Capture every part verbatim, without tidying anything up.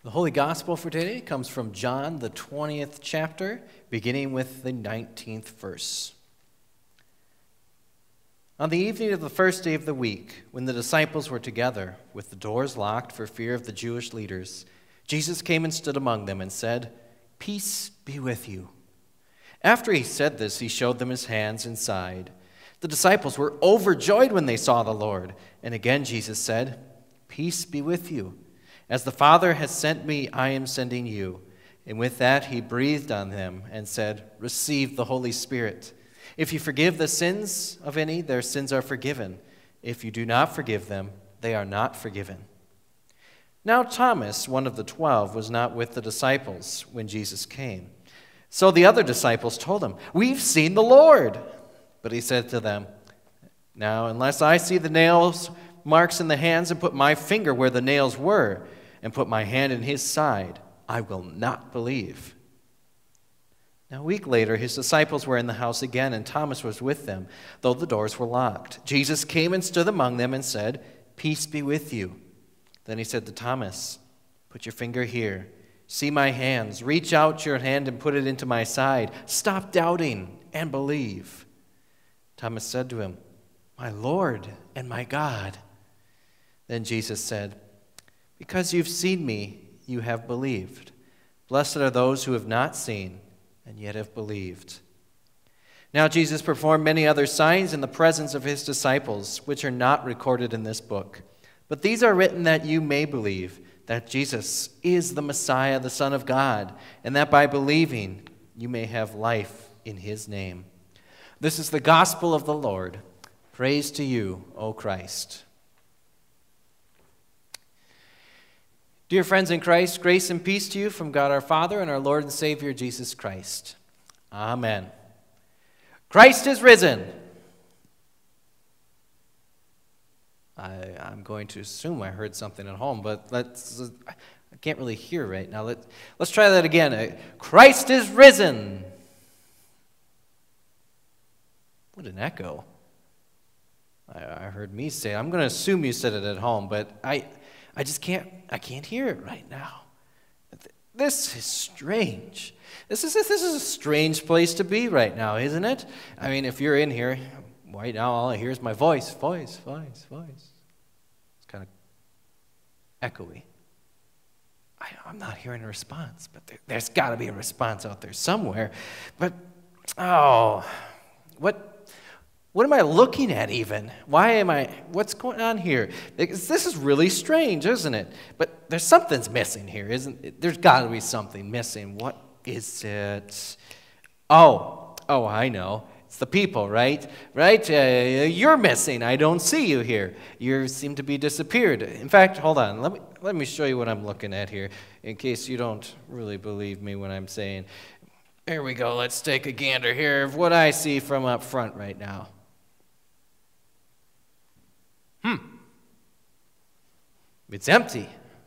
The Holy Gospel for today comes from John, the twentieth chapter, beginning with the nineteenth verse. On the evening of the first day of the week, when the disciples were together, with the doors locked for fear of the Jewish leaders, Jesus came and stood among them and said, "Peace be with you." After he said this, he showed them his hands and side. The disciples were overjoyed when they saw the Lord. And again Jesus said, "Peace be with you. As the Father has sent me, I am sending you." And with that he breathed on them and said, "Receive the Holy Spirit. If you forgive the sins of any, their sins are forgiven. If you do not forgive them, they are not forgiven." Now Thomas, one of the twelve, was not with the disciples when Jesus came. So the other disciples told him, "We've seen the Lord." But he said to them, "Now, unless I see the nails marks in the hands and put my finger where the nails were, and put my hand in his side, I will not believe." Now a week later, his disciples were in the house again, and Thomas was with them, though the doors were locked. Jesus came and stood among them and said, "Peace be with you." Then he said to Thomas, "Put your finger here. See my hands. Reach out your hand and put it into my side. Stop doubting and believe." Thomas said to him, "My Lord and my God." Then Jesus said, "Because you've seen me, you have believed. Blessed are those who have not seen and yet have believed." Now Jesus performed many other signs in the presence of his disciples, which are not recorded in this book. But these are written that you may believe that Jesus is the Messiah, the Son of God, and that by believing you may have life in his name. This is the gospel of the Lord. Praise to you, O Christ. Dear friends in Christ, grace and peace to you from God our Father and our Lord and Savior Jesus Christ. Amen. Christ is risen. I, I'm going to assume I heard something at home, but let's, I can't really hear right now. Let, let's try that again. Christ is risen. What an echo. I, I heard me say it. I'm going to assume you said it at home, but I... I just can't, I can't hear it right now. This is strange. This is, this is a strange place to be right now, isn't it? I mean, if you're in here, right now all I hear is my voice, voice, voice, voice. It's kind of echoey. I, I'm not hearing a response, but there, there's got to be a response out there somewhere. But, oh, what... What am I looking at even? Why am I, what's going on here? Because this is really strange, isn't it? But there's something's missing here, isn't it? There's got to be something missing. What is it? Oh, oh, I know. It's the people, right? Right? Uh, you're missing. I don't see you here. You seem to be disappeared. In fact, hold on. Let me, let me show you what I'm looking at here, in case you don't really believe me when I'm saying. Here we go. Let's take a gander here of what I see from up front right now. Hmm. It's empty.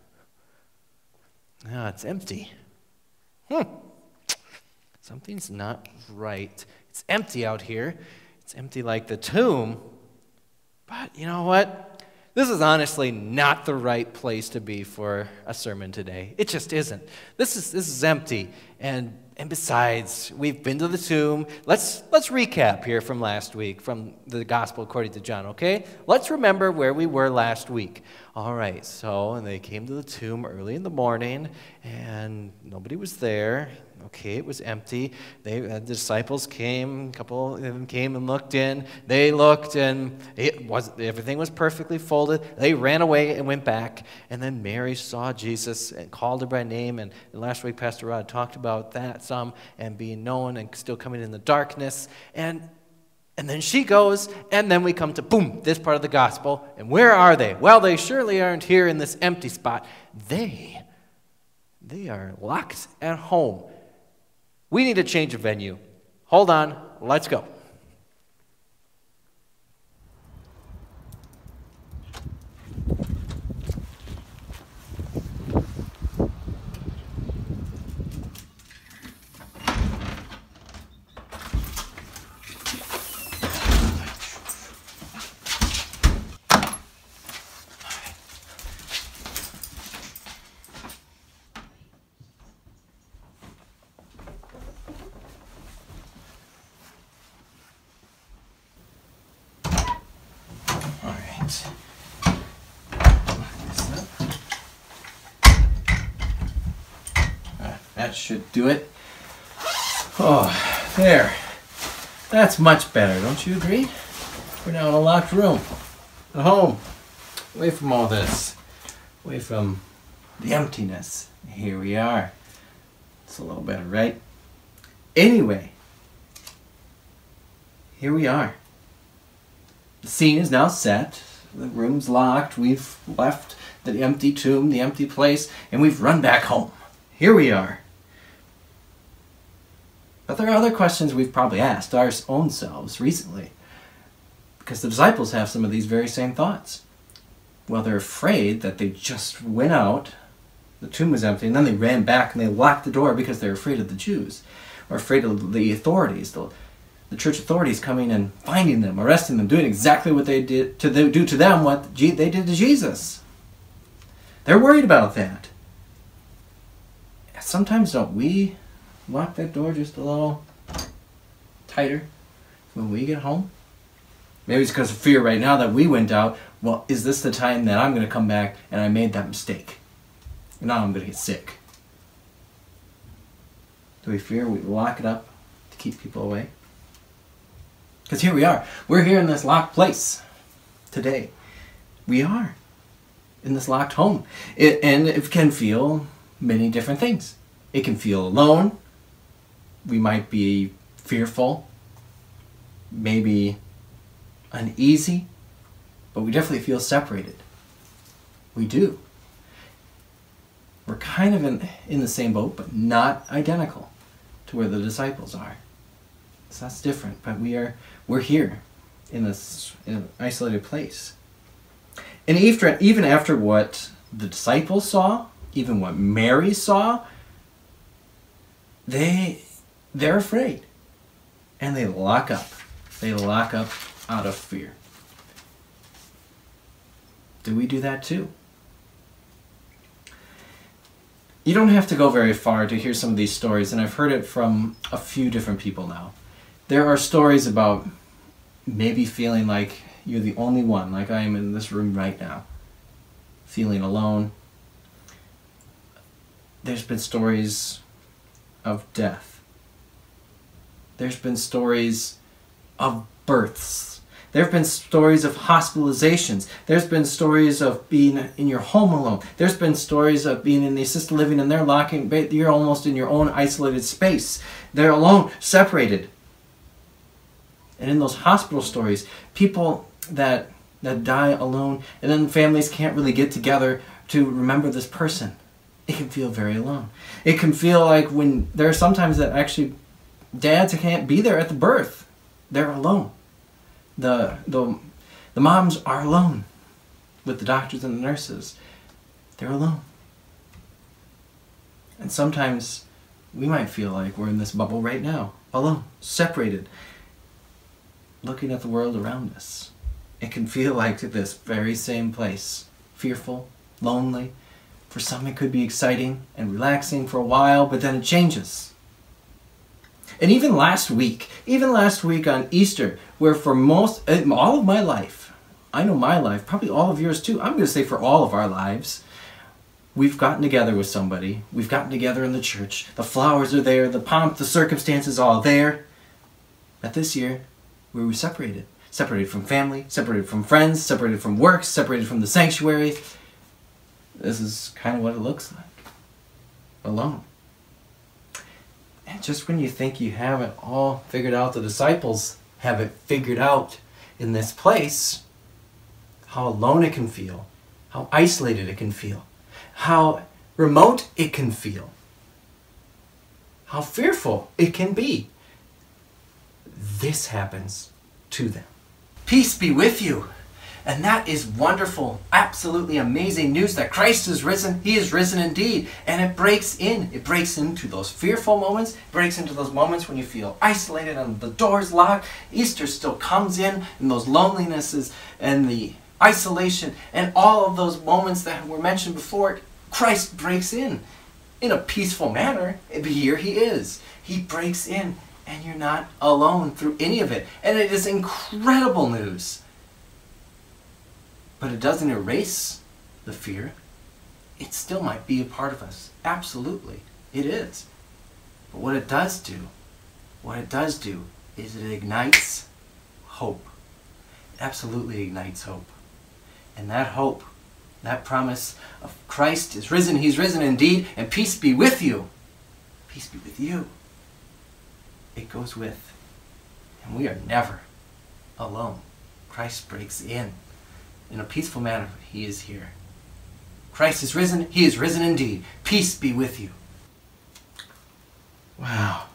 No, it's empty. Hmm. Something's not right. It's empty out here. It's empty like the tomb. But you know what? This is honestly not the right place to be for a sermon today. It just isn't. This is this is empty. And and besides, we've been to the tomb. Let's let's recap here from last week, from the Gospel according to John, okay? Let's remember where we were last week. All right, so and they came to the tomb early in the morning, and nobody was there. Okay, it was empty. They, uh, the disciples came, a couple of them came and looked in. They looked, and it was everything was perfectly folded. They ran away and went back. And then Mary saw Jesus and called her by name. And, and last week, Pastor Rod talked about that some, and being known and still coming in the darkness. And and then she goes, and then we come to, boom, this part of the gospel. And where are they? Well, they surely aren't here in this empty spot. They, they are locked at home. We need to change a venue. Hold on, let's go. right. Uh, that should do it. Oh, there. That's much better, don't you agree? We're now in a locked room. At home. Away from all this. Away from the emptiness. Here we are. It's a little better, right? Anyway. Here we are. The scene is now set. The room's locked. We've left the empty tomb, the empty place, and we've run back home. Here we are. But there are other questions we've probably asked our own selves recently. Because the disciples have some of these very same thoughts. Well, they're afraid that they just went out, the tomb was empty, and then they ran back and they locked the door because they're afraid of the Jews. Or afraid of the authorities, the, the church authorities coming and finding them, arresting them, doing exactly what they did to the, do to them what they did to Jesus. They're worried about that. Sometimes don't we lock that door just a little tighter when we get home? Maybe it's because of fear right now that we went out. Well, is this the time that I'm going to come back and I made that mistake? And now I'm going to get sick. Do we fear we lock it up to keep people away? Because here we are. We're here in this locked place today. We are in this locked home. It, and it can feel many different things. It can feel alone. We might be fearful. Maybe uneasy. But we definitely feel separated. We do. We're kind of in, in the same boat, but not identical to where the disciples are. So that's different, but we are, we're here in this in an isolated place. And after, even after what the disciples saw, even what Mary saw, they, they're afraid. And they lock up. They lock up out of fear. Do we do that too? You don't have to go very far to hear some of these stories, and I've heard it from a few different people now. There are stories about maybe feeling like you're the only one, like I am in this room right now, feeling alone. There's been stories of death. There's been stories of births. There have been stories of hospitalizations. There's been stories of being in your home alone. There's been stories of being in the assisted living and they're locking, you're almost in your own isolated space. They're alone, separated. And in those hospital stories, people that, that die alone, and then families can't really get together to remember this person. It can feel very alone. It can feel like when there are sometimes that actually dads can't be there at the birth. They're alone. The, the, the moms are alone with the doctors and the nurses. They're alone. And sometimes we might feel like we're in this bubble right now, alone, separated, looking at the world around us. It can feel like this very same place, fearful, lonely. For some it could be exciting and relaxing for a while, but then it changes. And even last week, even last week on Easter, where for most, all of my life, I know my life, probably all of yours too, I'm going to say for all of our lives, we've gotten together with somebody, we've gotten together in the church, the flowers are there, the pomp, the circumstances all there. But this year, we were separated. Separated from family, separated from friends, separated from work, separated from the sanctuary. This is kind of what it looks like. Alone. And just when you think you have it all figured out, the disciples have it figured out in this place, how alone it can feel, how isolated it can feel, how remote it can feel, how fearful it can be. This happens to them. Peace be with you. And that is wonderful, absolutely amazing news that Christ is risen. He is risen indeed. And it breaks in. It breaks into those fearful moments. It breaks into those moments when you feel isolated and the door's locked. Easter still comes in, and those lonelinesses and the isolation and all of those moments that were mentioned before. Christ breaks in in a peaceful manner. But here he is. He breaks in, and you're not alone through any of it. And it is incredible news. But it doesn't erase the fear. It still might be a part of us. Absolutely. It is. But what it does do, what it does do is it ignites hope. It absolutely ignites hope. And that hope, that promise of Christ is risen, he's risen indeed, and peace be with you. Peace be with you. It goes with. And we are never alone. Christ breaks in. In a peaceful manner, he is here. Christ is risen, he is risen indeed. Peace be with you. Wow.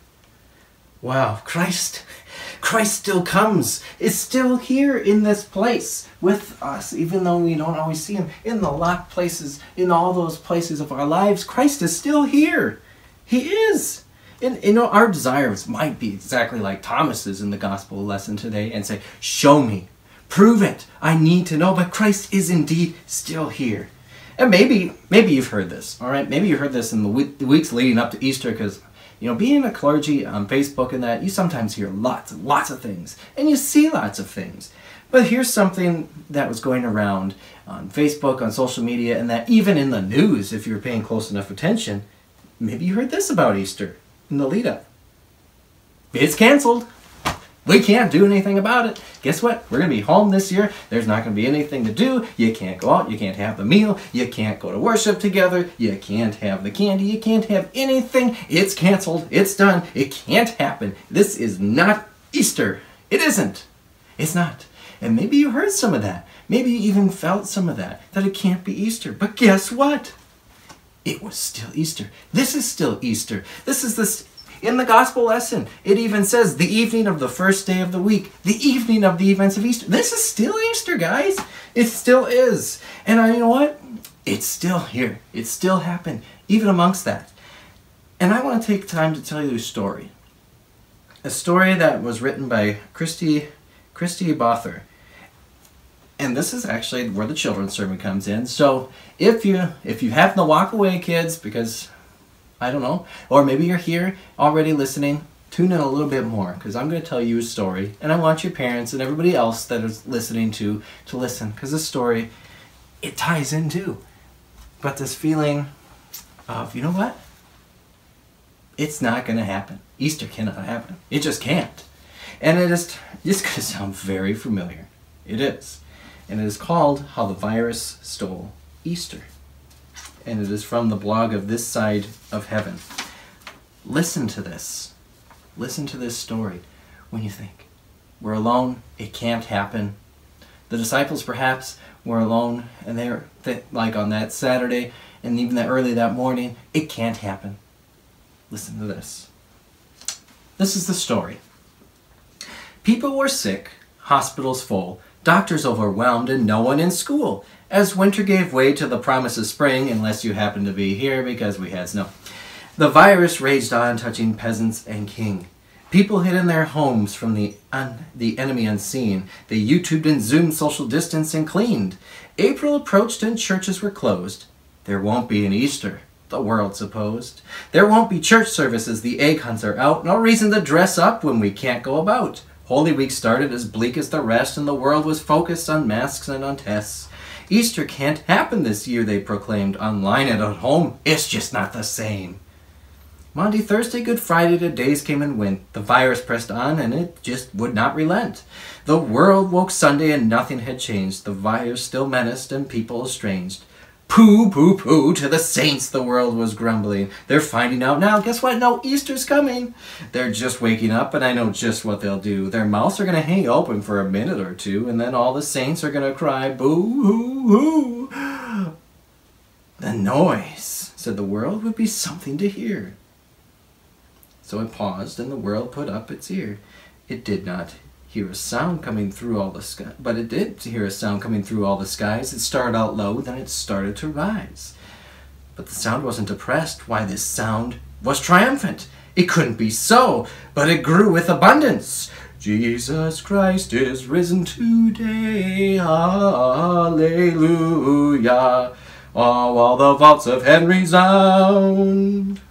Wow, Christ, Christ still comes, is still here in this place with us, even though we don't always see him. In the locked places, in all those places of our lives, Christ is still here. He is. And you know, our desires might be exactly like Thomas's in the gospel lesson today and say, show me, prove it, I need to know, but Christ is indeed still here. And maybe, maybe you've heard this, all right? Maybe you heard this in the, week, the weeks leading up to Easter, because you know, being a clergy on Facebook and that, you sometimes hear lots and lots of things, and you see lots of things. But here's something that was going around on Facebook, on social media, and that even in the news, if you were paying close enough attention, maybe you heard this about Easter in the lead up. It's canceled. We can't do anything about it. Guess what? We're going to be home this year. There's not going to be anything to do. You can't go out. You can't have the meal. You can't go to worship together. You can't have the candy. You can't have anything. It's canceled. It's done. It can't happen. This is not Easter. It isn't. It's not. And maybe you heard some of that. Maybe you even felt some of that, that it can't be Easter. But guess what? It was still Easter. This is still Easter. This is this. In the gospel lesson, it even says the evening of the first day of the week, the evening of the events of Easter. This is still Easter, guys. It still is. And I, you know what? It's still here. It still happened, even amongst that. And I want to take time to tell you a story. A story that was written by Christy, Christy Bother. And this is actually where the children's sermon comes in. So if you, if you happen to walk away, kids, because I don't know, or maybe you're here already listening, tune in a little bit more, because I'm going to tell you a story, and I want your parents and everybody else that is listening to to listen, because this story, it ties in too. But this feeling of, you know what? It's not going to happen. Easter cannot happen. It just can't. And it is just going to sound very familiar. It is. And it is called How the Virus Stole Easter. And it is from the blog of This Side of Heaven. Listen to this. Listen to this story when you think, we're alone, it can't happen. The disciples perhaps were alone, and they're th- like on that Saturday, and even that early that morning, it can't happen. Listen to this. This is the story. People were sick, hospitals full, doctors overwhelmed, and no one in school, as winter gave way to the promise of spring, unless you happened to be here because we had snow. The virus raged on, touching peasants and king. People hid in their homes from the un- the enemy unseen. They YouTubed and Zoomed, social distance and cleaned. April approached and churches were closed. There won't be an Easter, the world supposed. There won't be church services, the egg hunts are out. No reason to dress up when we can't go about. Holy Week started as bleak as the rest, and the world was focused on masks and on tests. Easter can't happen this year, they proclaimed, online and at home. It's just not the same. Monday, Thursday, Good Friday, the days came and went. The virus pressed on, and it just would not relent. The world woke Sunday, and nothing had changed. The virus still menaced, and people estranged. Pooh, pooh, pooh, to the saints, the world was grumbling. They're finding out now, guess what? No, Easter's coming. They're just waking up, and I know just what they'll do. Their mouths are going to hang open for a minute or two, and then all the saints are going to cry, boo, hoo, hoo. The noise, said the world, would be something to hear. So it paused, and the world put up its ear. It did not hear a sound coming through all the sky, but it did hear a sound coming through all the skies. It started out low, then it started to rise. But the sound wasn't depressed. Why, this sound was triumphant. It couldn't be so, but it grew with abundance. Jesus Christ is risen today, hallelujah. Oh, all the vaults of heaven resound.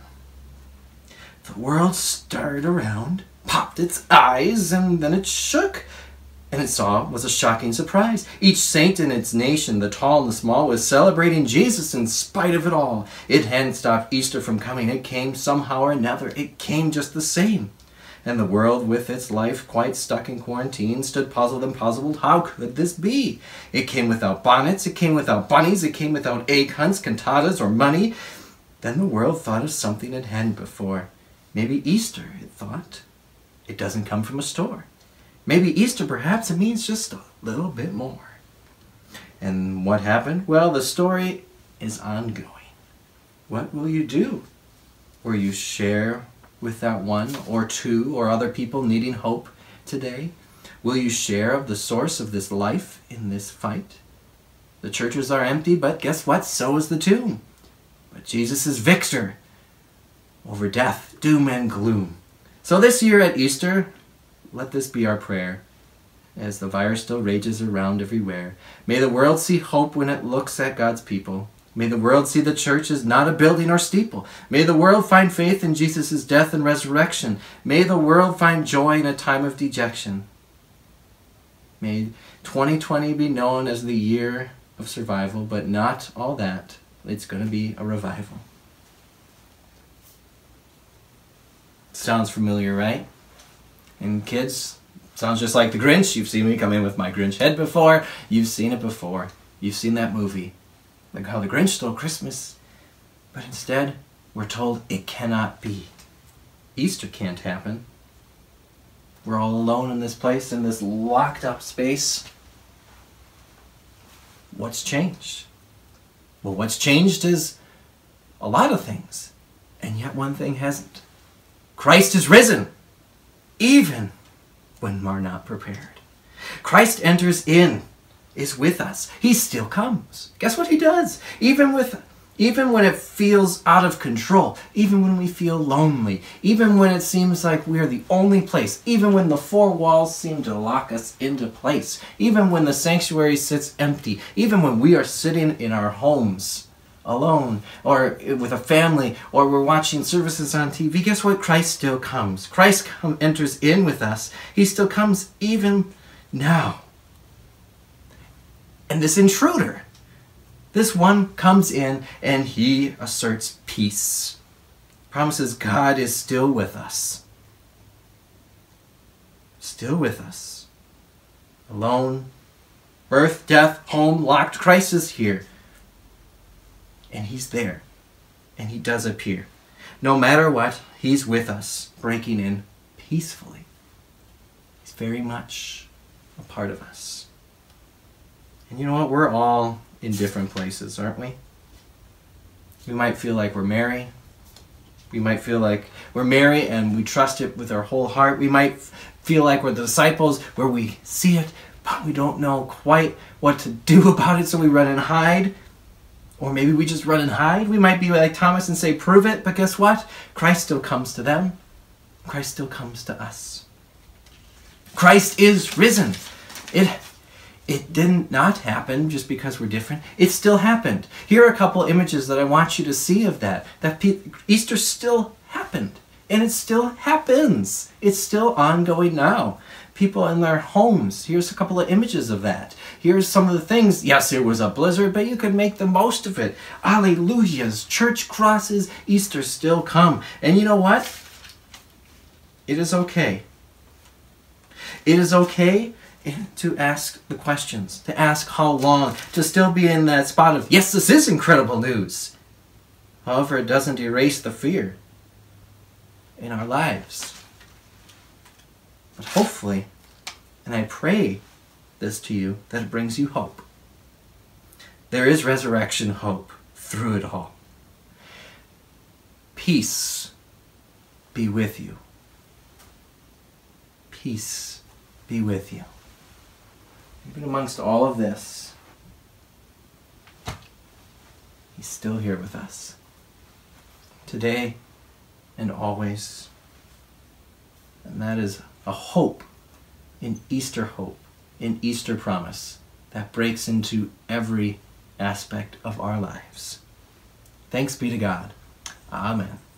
The world stirred around, popped its eyes, and then it shook. And it saw was a shocking surprise. Each saint in its nation, the tall and the small, was celebrating Jesus in spite of it all. It hadn't stopped Easter from coming. It came somehow or another. It came just the same. And the world, with its life quite stuck in quarantine, stood puzzled and puzzled. How could this be? It came without bonnets. It came without bunnies. It came without egg hunts, cantatas, or money. Then the world thought of something it hadn't before. Maybe Easter, it thought. It doesn't come from a store. Maybe Easter, perhaps, it means just a little bit more. And what happened? Well, the story is ongoing. What will you do? Will you share with that one or two or other people needing hope today? Will you share of the source of this life in this fight? The churches are empty, but guess what? So is the tomb. But Jesus is victor over death, doom, and gloom. So this year at Easter, let this be our prayer. As the virus still rages around everywhere, may the world see hope when it looks at God's people. May the world see the church as not a building or steeple. May the world find faith in Jesus' death and resurrection. May the world find joy in a time of dejection. May twenty twenty be known as the year of survival, but not all that. It's going to be a revival. Sounds familiar, right? And kids, sounds just like the Grinch. You've seen me come in with my Grinch head before. You've seen it before. You've seen that movie. Like how the Grinch stole Christmas. But instead, we're told it cannot be. Easter can't happen. We're all alone in this place, in this locked up space. What's changed? Well, what's changed is a lot of things. And yet one thing hasn't. Christ is risen, even when we're not prepared. Christ enters in, is with us. He still comes. Guess what he does? Even with, even when it feels out of control, even when we feel lonely, even when it seems like we're the only place, even when the four walls seem to lock us into place, even when the sanctuary sits empty, even when we are sitting in our homes alone, or with a family, or we're watching services on T V, guess what? Christ still comes. Christ come, enters in with us. He still comes even now. And this intruder, this one comes in and he asserts peace. Promises God is still with us. Still with us. Alone, birth, death, home, locked. Christ is here. And he's there. And he does appear. No matter what, he's with us, breaking in peacefully. He's very much a part of us. And you know what? We're all in different places, aren't we? We might feel like we're Mary. We might feel like we're Mary and we trust it with our whole heart. We might feel like we're the disciples where we see it, but we don't know quite what to do about it, so we run and hide. Or maybe we just run and hide. We might be like Thomas and say, prove it, but guess what? Christ still comes to them. Christ still comes to us. Christ is risen. It, it did not happen just because we're different. It still happened. Here are a couple images that I want you to see of that. That Easter still happened. And it still happens. It's still ongoing now. People in their homes. Here's a couple of images of that. Here's some of the things. Yes, it was a blizzard, but you could make the most of it. Alleluias, church crosses, Easter still come. And you know what? It is okay. It is okay to ask the questions, to ask how long, to still be in that spot of, yes, this is incredible news. However, it doesn't erase the fear in our lives. But hopefully, and I pray this to you, that it brings you hope. There is resurrection hope through it all. Peace be with you. Peace be with you. Even amongst all of this, he's still here with us. Today and always. And that is a hope in Easter hope, in Easter promise that breaks into every aspect of our lives. Thanks be to God. Amen.